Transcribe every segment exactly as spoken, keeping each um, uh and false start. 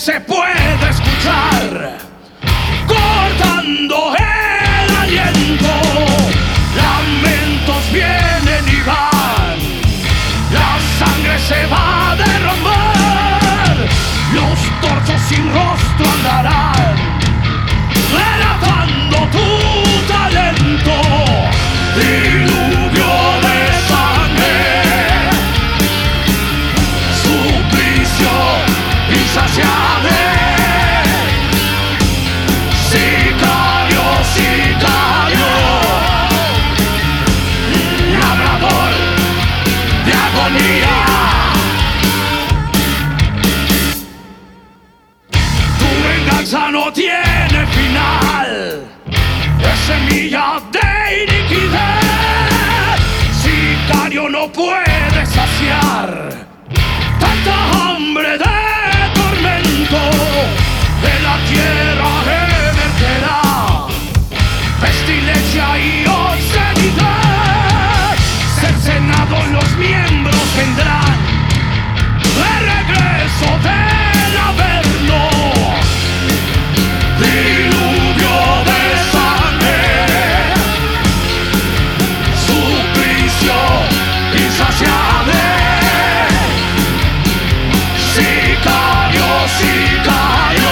se puede escuchar, cortando el aliento. Lamentos vienen y van, la sangre se va a derramar, los torsos sin rostro andarán, relatando tu talento, diluvio de sangre, suplicio insaciable, sicario, sicario, labrador de agonía. Tu venganza no tiene final, es semilla de iniquidad. Sicario, no puede saciar tanta hambre de tormento. De la tierra emergerá pestilencia y obscenidad. Cercenados los miembros vendrán de regreso del averno. Diluvio de sangre, suplicio insaciable, sicario, sicario,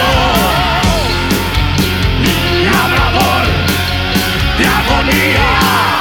labrador de agonía.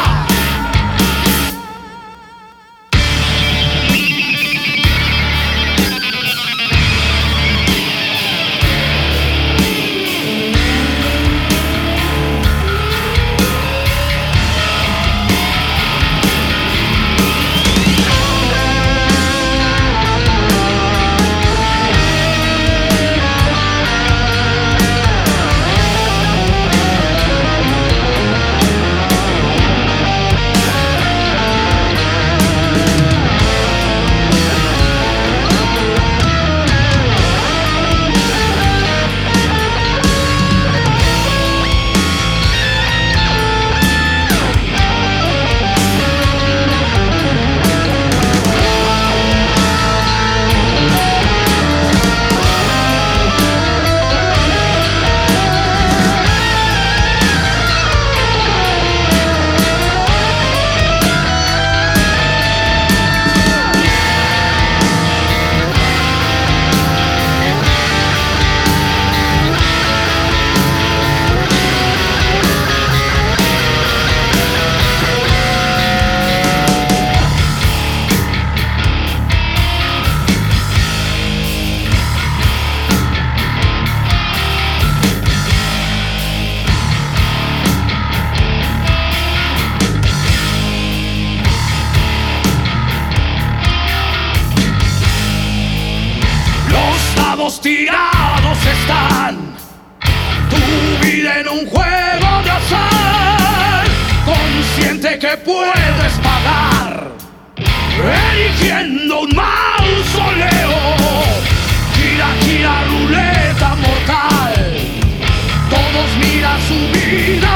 Tirados están, tu vida en un juego de azar, consciente que puedes pagar, erigiendo un mausoleo. Gira, gira, ruleta mortal, todos miran su vida